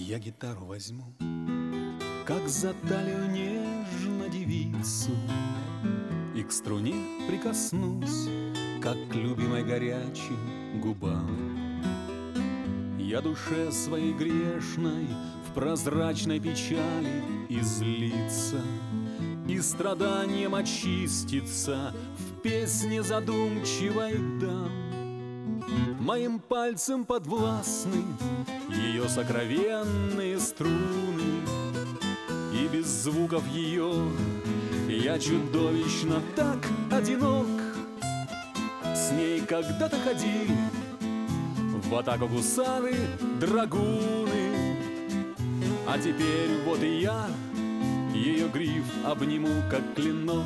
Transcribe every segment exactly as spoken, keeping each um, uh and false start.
Я гитару возьму, как за талию нежно девицу, и к струне прикоснусь, как к любимой горячим губам. Я душе своей грешной в прозрачной печали излиться и страданием очиститься в песне задумчивой дам. Моим пальцем подвластны ее сокровенные струны, и без звуков ее я чудовищно так одинок. С ней когда-то ходили в атаку гусары, драгуны, а теперь вот и я ее гриф обниму, как клинок.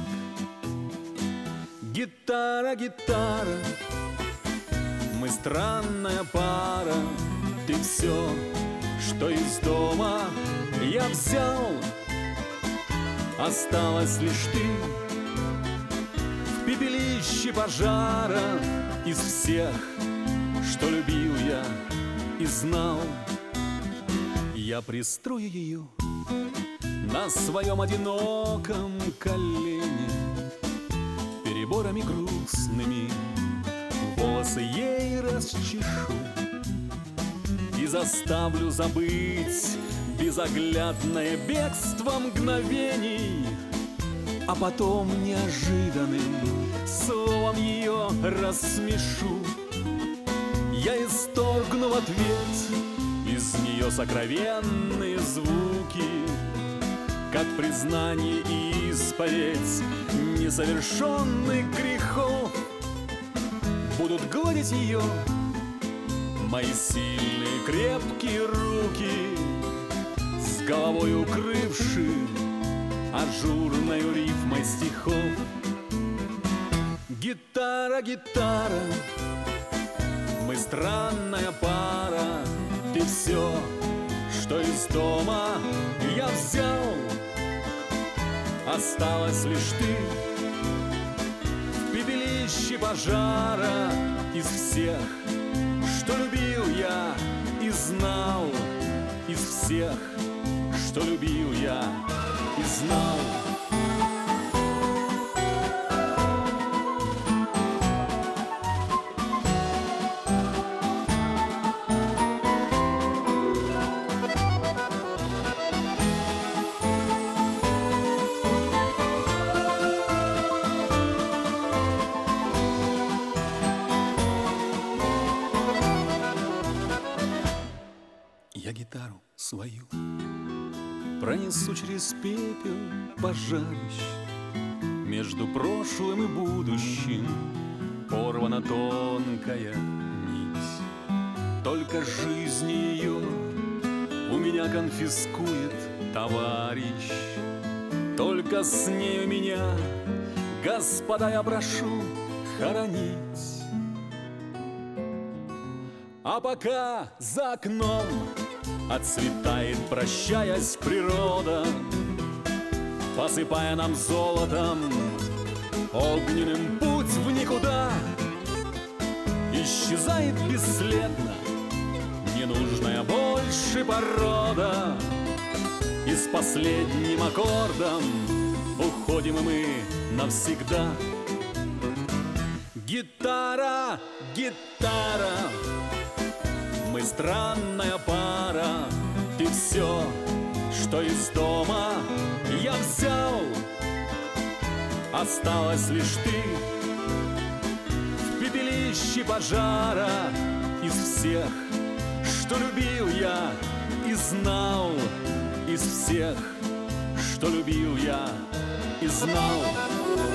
Гитара, гитара, мы странная пара. Ты все, что из дома я взял, осталась лишь ты в пепелище пожара. Из всех, что любил я и знал, я пристрою ее на своем одиноком колене, переборами грустными волосы ей расчешу и заставлю забыть безоглядное бегство мгновений, а потом неожиданным словом ее рассмешу. Я исторгну в ответ из нее сокровенные звуки, как признание и исповедь несовершенных грехов. Будут гладить ее мои сильные крепкие руки, с головой укрывши ажурною рифмой стихов. Гитара, гитара, мы странная пара. Ты все, что из дома я взял, осталась лишь ты в пепелище пожара. Из всех, что любил я и знал, из всех, что любил я и знал. Я гитару свою пронесу через пепел пожарищ. Между прошлым и будущим порвана тонкая нить. Только жизнь ее у меня конфискует товарищ. Только с нею меня, господа, я прошу хоронить. А пока за окном отцветает, прощаясь, природа, посыпая нам золотом огненным путь в никуда. Исчезает бесследно ненужная больше порода, и с последним аккордом уходим и мы навсегда. Гитара, гитара, мы странная пара. Ты все, что из дома я взял, осталась лишь ты в пепелище пожара. Из всех, что любил я и знал, из всех, что любил я и знал.